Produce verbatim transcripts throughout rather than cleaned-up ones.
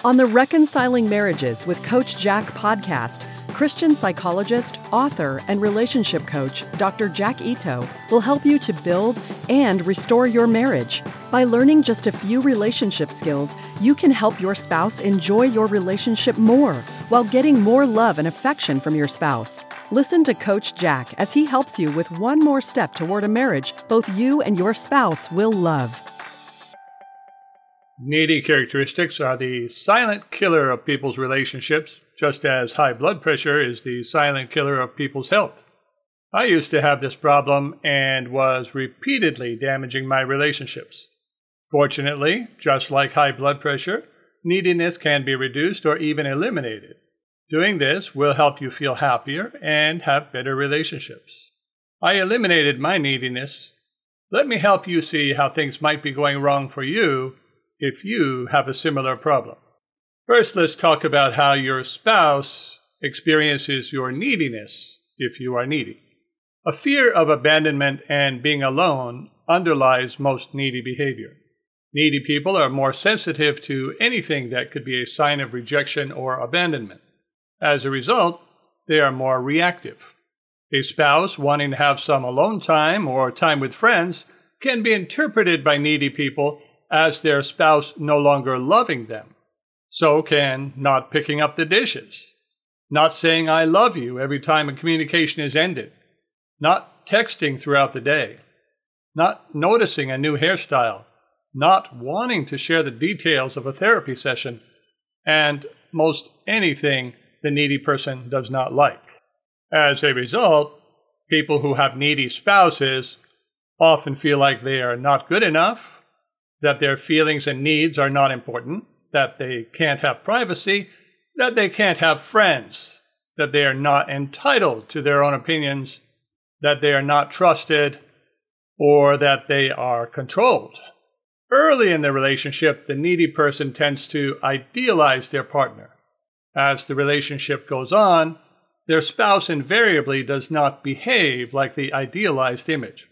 On the Reconciling Marriages with Coach Jack podcast, Christian psychologist, author, and relationship coach Doctor Jack Ito will help you to build and restore your marriage. By learning just a few relationship skills, you can help your spouse enjoy your relationship more while getting more love and affection from your spouse. Listen to Coach Jack as he helps you with one more step toward a marriage both you and your spouse will love. Needy characteristics are the silent killer of people's relationships, just as high blood pressure is the silent killer of people's health. I used to have this problem and was repeatedly damaging my relationships. Fortunately, just like high blood pressure, neediness can be reduced or even eliminated. Doing this will help you feel happier and have better relationships. I eliminated my neediness. Let me help you see how things might be going wrong for you if you have a similar problem. First, let's talk about how your spouse experiences your neediness if you are needy. A fear of abandonment and being alone underlies most needy behavior. Needy people are more sensitive to anything that could be a sign of rejection or abandonment. As a result, they are more reactive. A spouse wanting to have some alone time or time with friends can be interpreted by needy people as their spouse no longer loving them. So can not picking up the dishes, not saying I love you every time a communication is ended, not texting throughout the day, not noticing a new hairstyle, not wanting to share the details of a therapy session, and most anything the needy person does not like. As a result, people who have needy spouses often feel like they are not good enough, that their feelings and needs are not important, that they can't have privacy, that they can't have friends, that they are not entitled to their own opinions, that they are not trusted, or that they are controlled. Early in the relationship, the needy person tends to idealize their partner. As the relationship goes on, their spouse invariably does not behave like the idealized image.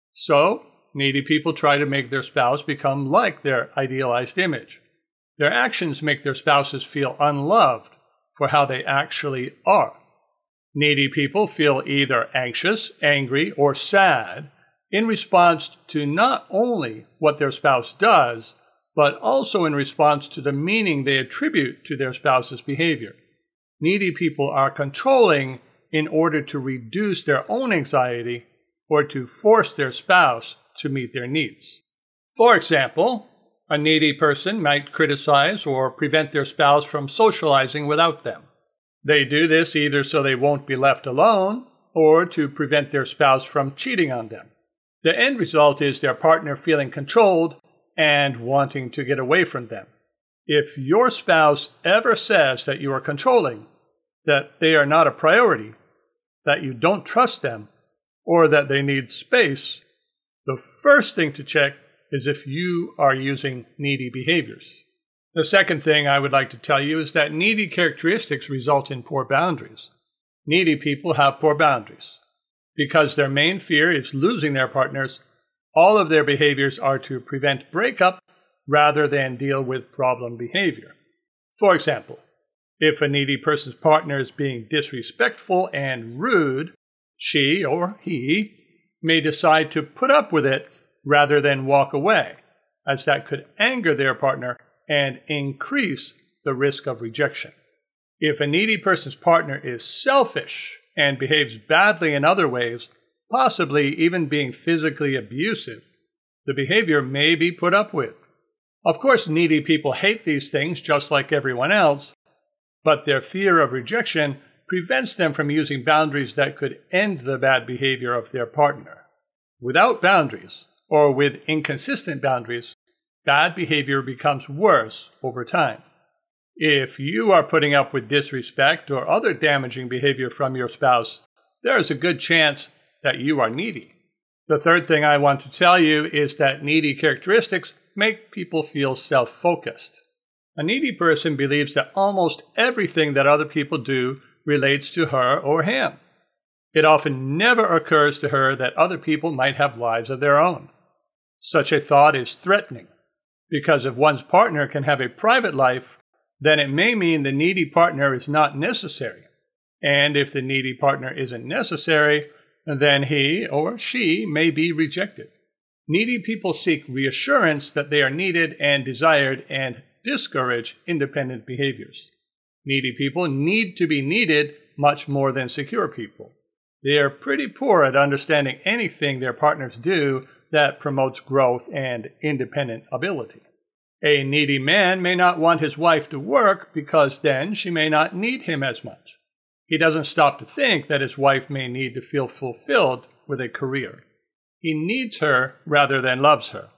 So, needy people try to make their spouse become like their idealized image. Their actions make their spouses feel unloved for how they actually are. Needy people feel either anxious, angry, or sad in response to not only what their spouse does, but also in response to the meaning they attribute to their spouse's behavior. Needy people are controlling in order to reduce their own anxiety or to force their spouse to meet their needs. For example, a needy person might criticize or prevent their spouse from socializing without them. They do this either so they won't be left alone or to prevent their spouse from cheating on them. The end result is their partner feeling controlled and wanting to get away from them. If your spouse ever says that you are controlling, that they are not a priority, that you don't trust them, or that they need space, the first thing to check is if you are using needy behaviors. The second thing I would like to tell you is that needy characteristics result in poor boundaries. Needy people have poor boundaries. Because their main fear is losing their partners, all of their behaviors are to prevent breakup rather than deal with problem behavior. For example, if a needy person's partner is being disrespectful and rude, she or he may decide to put up with it rather than walk away, as that could anger their partner and increase the risk of rejection. If a needy person's partner is selfish and behaves badly in other ways, possibly even being physically abusive, the behavior may be put up with. Of course, needy people hate these things just like everyone else, but their fear of rejection prevents them from using boundaries that could end the bad behavior of their partner. Without boundaries, or with inconsistent boundaries, bad behavior becomes worse over time. If you are putting up with disrespect or other damaging behavior from your spouse, there is a good chance that you are needy. The third thing I want to tell you is that needy characteristics make people feel self-focused. A needy person believes that almost everything that other people do relates to her or him. It often never occurs to her that other people might have lives of their own. Such a thought is threatening, because if one's partner can have a private life, then it may mean the needy partner is not necessary. And if the needy partner isn't necessary, then he or she may be rejected. Needy people seek reassurance that they are needed and desired and discourage independent behaviors. Needy people need to be needed much more than secure people. They are pretty poor at understanding anything their partners do that promotes growth and independent ability. A needy man may not want his wife to work because then she may not need him as much. He doesn't stop to think that his wife may need to feel fulfilled with a career. He needs her rather than loves her.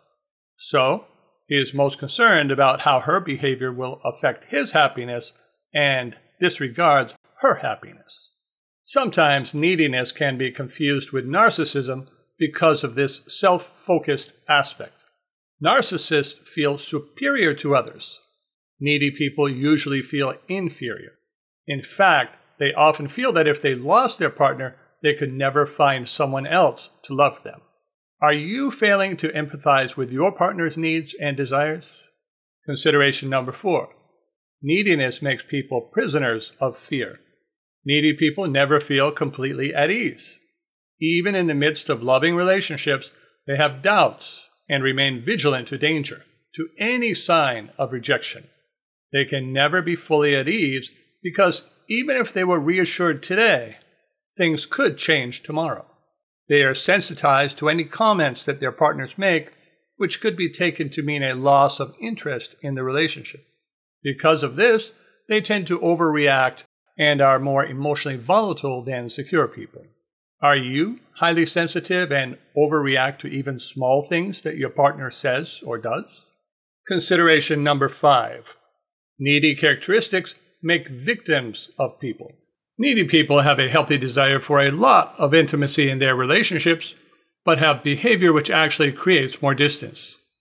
So, he is most concerned about how her behavior will affect his happiness and disregards her happiness. Sometimes neediness can be confused with narcissism because of this self-focused aspect. Narcissists feel superior to others. Needy people usually feel inferior. In fact, they often feel that if they lost their partner, they could never find someone else to love them. Are you failing to empathize with your partner's needs and desires? Consideration number four. Neediness makes people prisoners of fear. Needy people never feel completely at ease. Even in the midst of loving relationships, they have doubts and remain vigilant to danger, to any sign of rejection. They can never be fully at ease because even if they were reassured today, things could change tomorrow. They are sensitized to any comments that their partners make, which could be taken to mean a loss of interest in the relationship. Because of this, they tend to overreact and are more emotionally volatile than secure people. Are you highly sensitive and overreact to even small things that your partner says or does? Consideration number five. Needy characteristics make victims of people. Needy people have a healthy desire for a lot of intimacy in their relationships, but have behavior which actually creates more distance.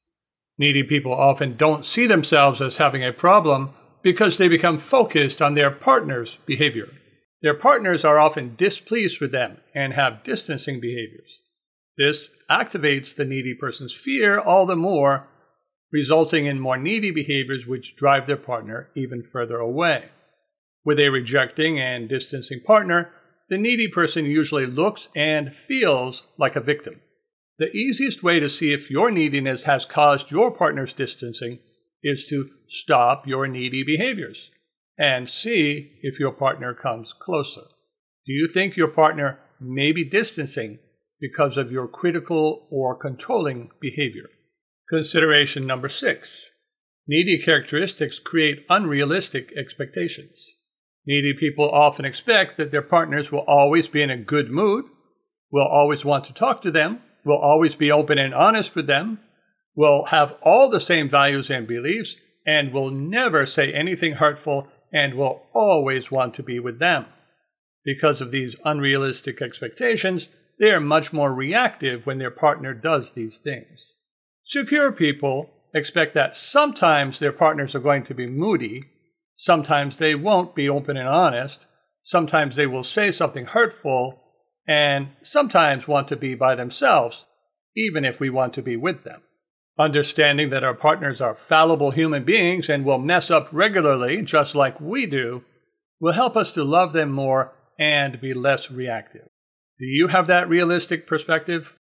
Needy people often don't see themselves as having a problem because they become focused on their partner's behavior. Their partners are often displeased with them and have distancing behaviors. This activates the needy person's fear all the more, resulting in more needy behaviors which drive their partner even further away. With a rejecting and distancing partner, the needy person usually looks and feels like a victim. The easiest way to see if your neediness has caused your partner's distancing is to stop your needy behaviors and see if your partner comes closer. Do you think your partner may be distancing because of your critical or controlling behavior? Consideration number six. Needy characteristics create unrealistic expectations. Needy people often expect that their partners will always be in a good mood, will always want to talk to them, will always be open and honest with them, will have all the same values and beliefs, and will never say anything hurtful and will always want to be with them. Because of these unrealistic expectations, they are much more reactive when their partner does these things. Secure people expect that sometimes their partners are going to be moody, sometimes they won't be open and honest, sometimes they will say something hurtful, and sometimes want to be by themselves, even if we want to be with them. Understanding that our partners are fallible human beings and will mess up regularly, just like we do, will help us to love them more and be less reactive. Do you have that realistic perspective?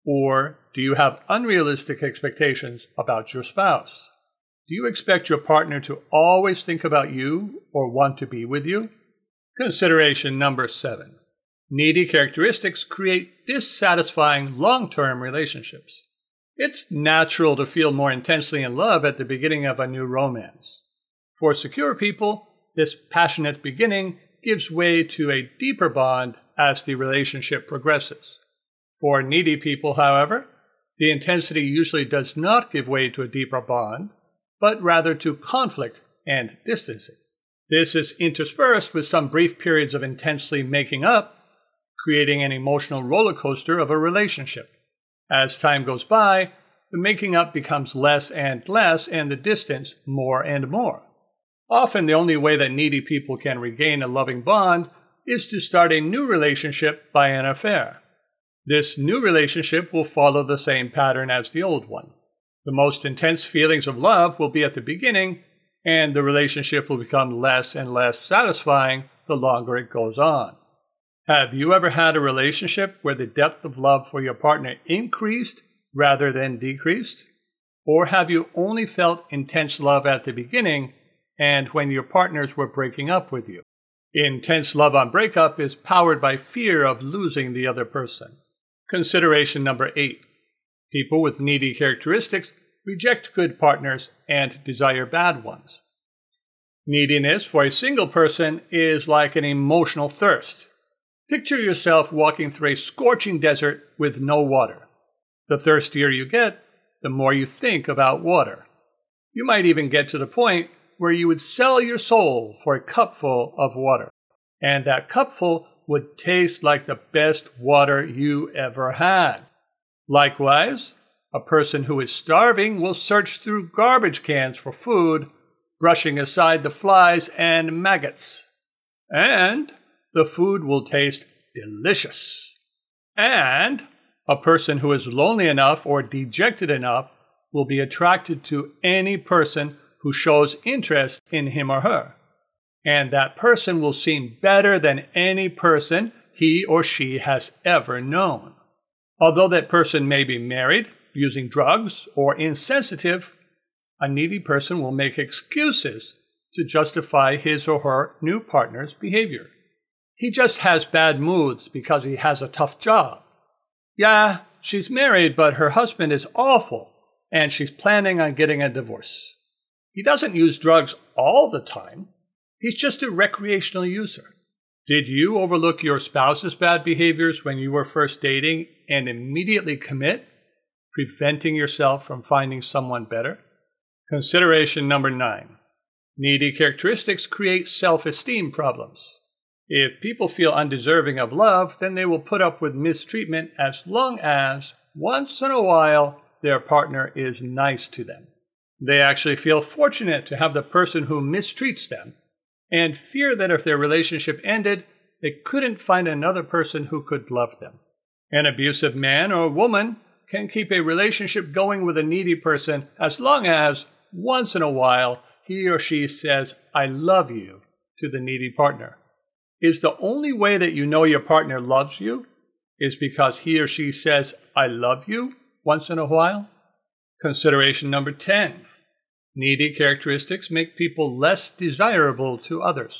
Or do you have unrealistic expectations about your spouse? Do you expect your partner to always think about you or want to be with you? Consideration number seven. Needy characteristics create dissatisfying long-term relationships. It's natural to feel more intensely in love at the beginning of a new romance. For secure people, this passionate beginning gives way to a deeper bond as the relationship progresses. For needy people, however, the intensity usually does not give way to a deeper bond, but rather to conflict and distancing. This is interspersed with some brief periods of intensely making up, creating an emotional roller coaster of a relationship. As time goes by, the making up becomes less and less and the distance more and more. Often the only way that needy people can regain a loving bond is to start a new relationship by an affair. This new relationship will follow the same pattern as the old one. The most intense feelings of love will be at the beginning, and the relationship will become less and less satisfying the longer it goes on. Have you ever had a relationship where the depth of love for your partner increased rather than decreased? Or have you only felt intense love at the beginning and when your partners were breaking up with you? Intense love on breakup is powered by fear of losing the other person. Consideration number eight. People with needy characteristics reject good partners and desire bad ones. Neediness for a single person is like an emotional thirst. Picture yourself walking through a scorching desert with no water. The thirstier you get, the more you think about water. You might even get to the point where you would sell your soul for a cupful of water. And that cupful would taste like the best water you ever had. Likewise, a person who is starving will search through garbage cans for food, brushing aside the flies and maggots. And the food will taste delicious. And a person who is lonely enough or dejected enough will be attracted to any person who shows interest in him or her. And that person will seem better than any person he or she has ever known. Although that person may be married, using drugs, or insensitive, a needy person will make excuses to justify his or her new partner's behavior. He just has bad moods because he has a tough job. Yeah, she's married, but her husband is awful, and she's planning on getting a divorce. He doesn't use drugs all the time. He's just a recreational user. Did you overlook your spouse's bad behaviors when you were first dating and immediately commit, preventing yourself from finding someone better? Consideration number nine. Needy characteristics create self-esteem problems. If people feel undeserving of love, then they will put up with mistreatment as long as, once in a while, their partner is nice to them. They actually feel fortunate to have the person who mistreats them, and fear that if their relationship ended, they couldn't find another person who could love them. An abusive man or woman can keep a relationship going with a needy person as long as, once in a while, he or she says, "I love you," to the needy partner. Is the only way that you know your partner loves you is because he or she says, "I love you," once in a while? Consideration number ten. Needy characteristics make people less desirable to others.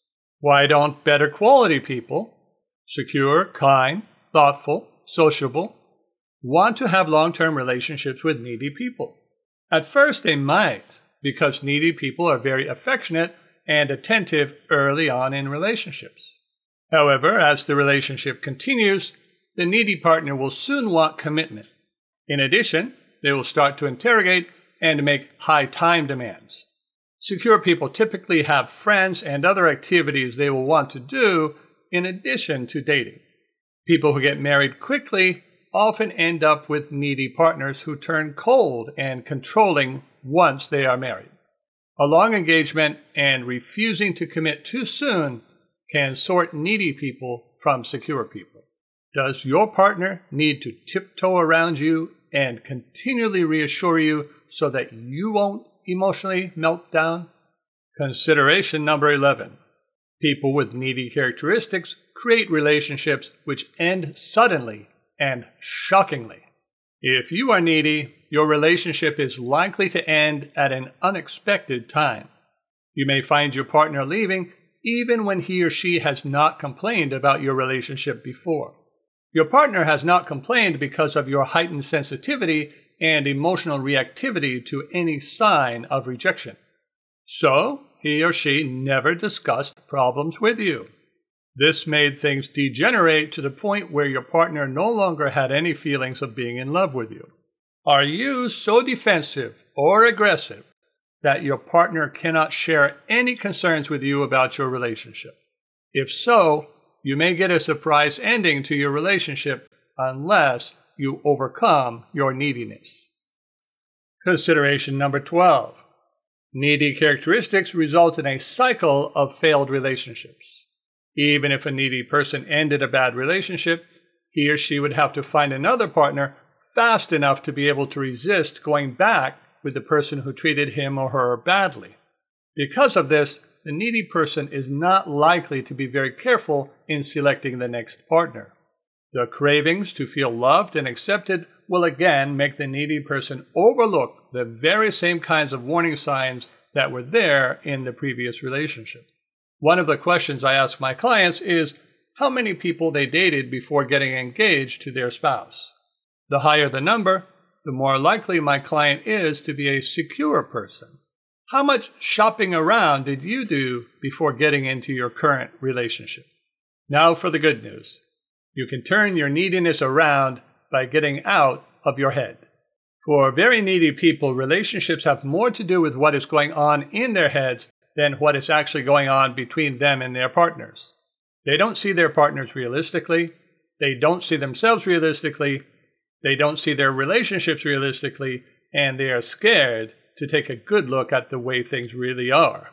Why don't better quality people, secure, kind, thoughtful, sociable, want to have long-term relationships with needy people? At first they might, because needy people are very affectionate and attentive early on in relationships. However, as the relationship continues, the needy partner will soon want commitment. In addition, they will start to interrogate and make high time demands. Secure people typically have friends and other activities they will want to do in addition to dating. People who get married quickly often end up with needy partners who turn cold and controlling once they are married. A long engagement and refusing to commit too soon can sort needy people from secure people. Does your partner need to tiptoe around you and continually reassure you so that you won't emotionally melt down? Consideration number eleven. People with needy characteristics create relationships which end suddenly and shockingly. If you are needy, your relationship is likely to end at an unexpected time. You may find your partner leaving even when he or she has not complained about your relationship before. Your partner has not complained because of your heightened sensitivity and emotional reactivity to any sign of rejection. So, he or she never discussed problems with you. This made things degenerate to the point where your partner no longer had any feelings of being in love with you. Are you so defensive or aggressive that your partner cannot share any concerns with you about your relationship? If so, you may get a surprise ending to your relationship unless you overcome your neediness. Consideration number twelve. Needy characteristics result in a cycle of failed relationships. Even if a needy person ended a bad relationship, he or she would have to find another partner fast enough to be able to resist going back with the person who treated him or her badly. Because of this, the needy person is not likely to be very careful in selecting the next partner. The cravings to feel loved and accepted will again make the needy person overlook the very same kinds of warning signs that were there in the previous relationship. One of the questions I ask my clients is how many people they dated before getting engaged to their spouse. The higher the number, the more likely my client is to be a secure person. How much shopping around did you do before getting into your current relationship? Now for the good news. You can turn your neediness around by getting out of your head. For very needy people, relationships have more to do with what is going on in their heads than what is actually going on between them and their partners. They don't see their partners realistically. They don't see themselves realistically. They don't see their relationships realistically, and they are scared to take a good look at the way things really are.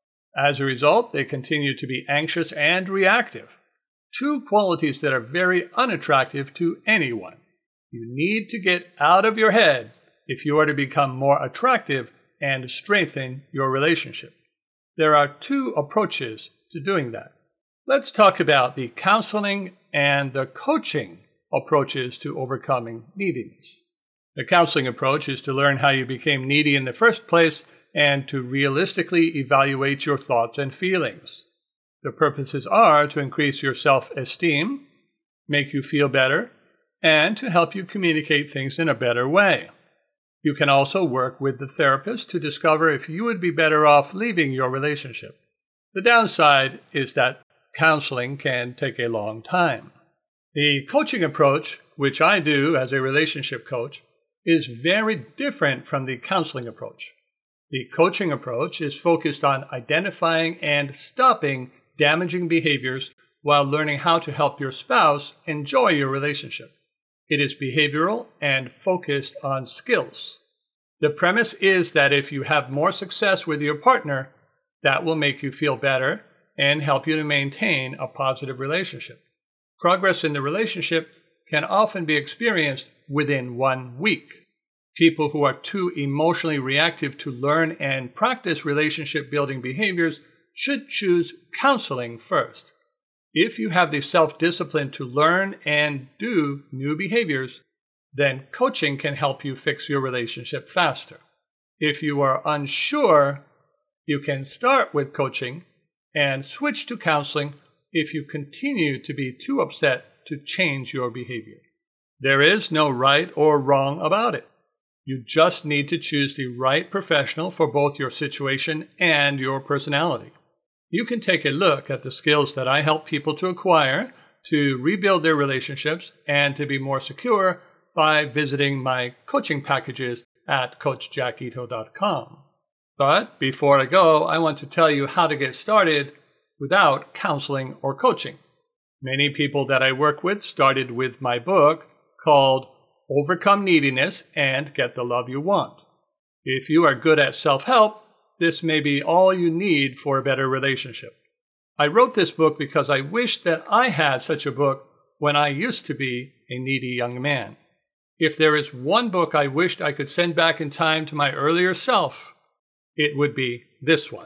As a result, they continue to be anxious and reactive, two qualities that are very unattractive to anyone. You need to get out of your head if you are to become more attractive and strengthen your relationship. There are two approaches to doing that. Let's talk about the counseling and the coaching approaches to overcoming neediness. The counseling approach is to learn how you became needy in the first place and to realistically evaluate your thoughts and feelings. The purposes are to increase your self-esteem, make you feel better, and to help you communicate things in a better way. You can also work with the therapist to discover if you would be better off leaving your relationship. The downside is that counseling can take a long time. The coaching approach, which I do as a relationship coach, is very different from the counseling approach. The coaching approach is focused on identifying and stopping damaging behaviors while learning how to help your spouse enjoy your relationship. It is behavioral and focused on skills. The premise is that if you have more success with your partner, that will make you feel better and help you to maintain a positive relationship. Progress in the relationship can often be experienced within one week. People who are too emotionally reactive to learn and practice relationship-building behaviors should choose counseling first. If you have the self-discipline to learn and do new behaviors, then coaching can help you fix your relationship faster. If you are unsure, you can start with coaching and switch to counseling if you continue to be too upset to change your behavior. There is no right or wrong about it. You just need to choose the right professional for both your situation and your personality. You can take a look at the skills that I help people to acquire to rebuild their relationships and to be more secure by visiting my coaching packages at coach jack ito dot com. But before I go, I want to tell you how to get started without counseling or coaching. Many people that I work with started with my book called Overcome Neediness and Get the Love You Want. If you are good at self-help, this may be all you need for a better relationship. I wrote this book because I wished that I had such a book when I used to be a needy young man. If there is one book I wished I could send back in time to my earlier self, it would be this one.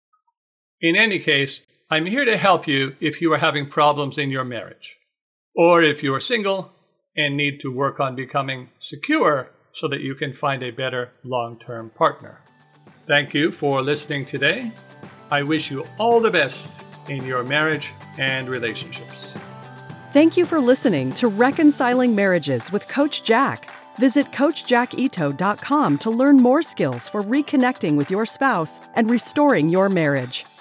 In any case, I'm here to help you if you are having problems in your marriage, or if you are single and need to work on becoming secure so that you can find a better long-term partner. Thank you for listening today. I wish you all the best in your marriage and relationships. Thank you for listening to Reconciling Marriages with Coach Jack. Visit coach jack ito dot com to learn more skills for reconnecting with your spouse and restoring your marriage.